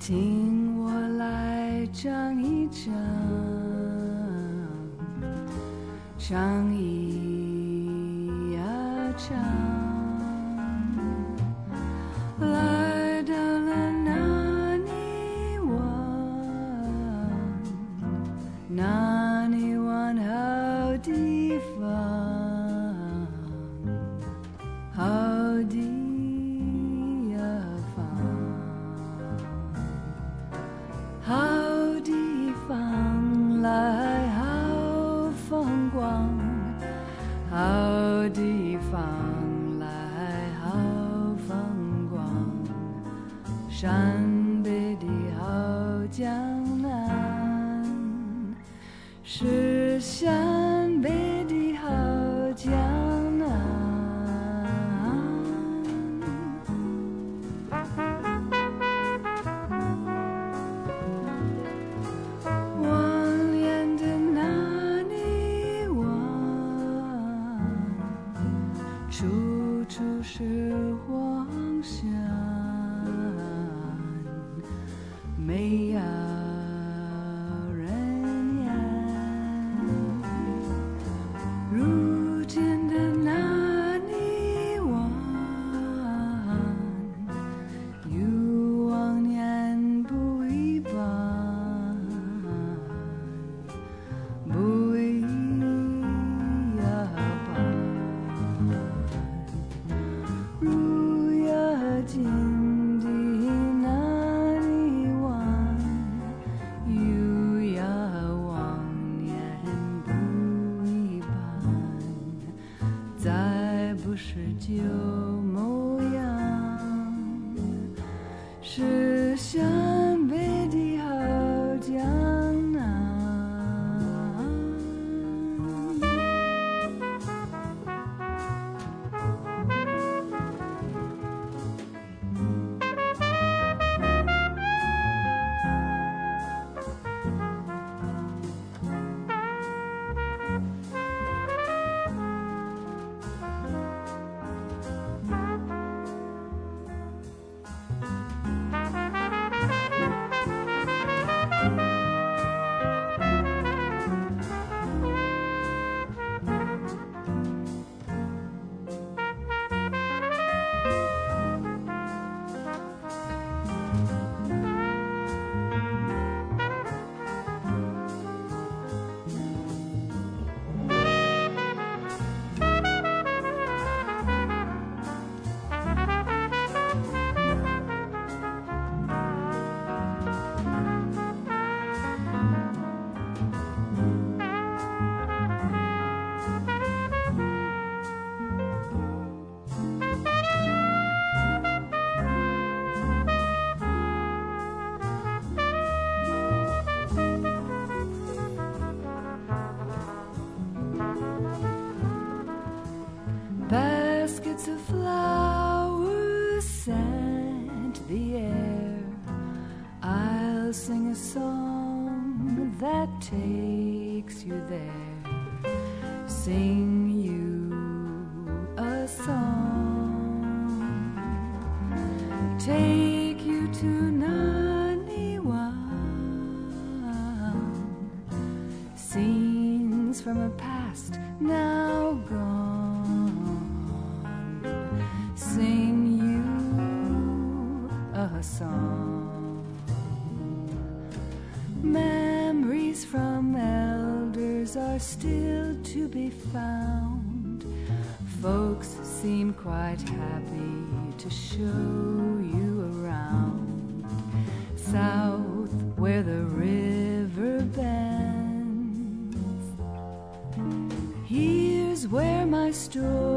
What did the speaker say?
听我来唱一唱，唱一呀唱，来到了那里湾，那里湾好地方，好地好地方来，好风光，好地方来，好风光，山北的好江南，是山北的好江南。处处是黄山，没有人烟。如今的那里湾，与往年不一般，不一样。如呀今的那里湾，有呀往年不一般，再不是旧模样，是山北的好江南。Baskets of flowers scent the air. I'll sing a song that takes you there. Sing you a song, take you to Naniwan. Scenes from a past now gone.Sing you a song. Memories from elders are still to be found. Folks seem quite happy to show you around. South where the river bends, here's where my story